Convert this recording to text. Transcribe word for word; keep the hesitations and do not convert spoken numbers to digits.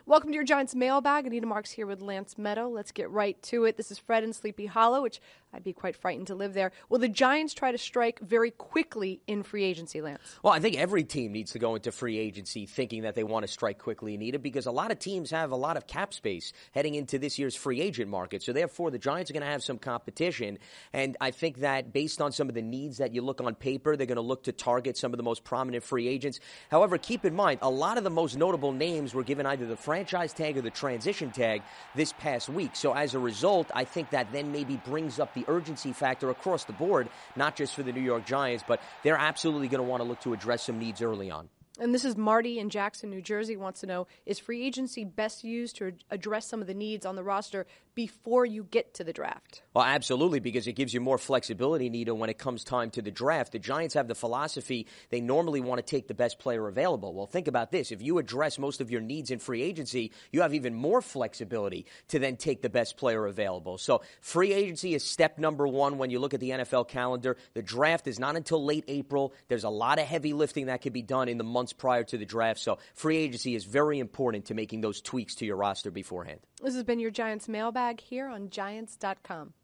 Welcome to your Giants mailbag. Anita Marks here with Lance Meadow. Let's get right to it. This is Fred in Sleepy Hollow, which I'd be quite frightened to live there. Will the Giants try to strike very quickly in free agency, Lance? Well, I think every team needs to go into free agency thinking that they want to strike quickly, Anita, because a lot of teams have a lot of cap space heading into this year's free agent market. So therefore, the Giants are going to have some competition. And I think that based on some of the needs that you look on paper, they're going to look to target some of the most prominent free agents. However, keep in mind, a lot of the most notable names were given either the franchise tag or the transition tag this past week. So as a result, I think that then maybe brings up the urgency factor across the board, not just for the New York Giants, but they're absolutely going to want to look to address some needs early on. And this is Marty in Jackson, New Jersey, wants to know, is free agency best used to address some of the needs on the roster before you get to the draft? Well, absolutely, because it gives you more flexibility, Nita, when it comes time to the draft. The Giants have the philosophy they normally want to take the best player available. Well, think about this. If you address most of your needs in free agency, you have even more flexibility to then take the best player available. So free agency is step number one when you look at the N F L calendar. The draft is not until late April. There's a lot of heavy lifting that can be done in the months prior to the draft. So free agency is very important to making those tweaks to your roster beforehand. This has been your Giants mailbag here on Giants dot com.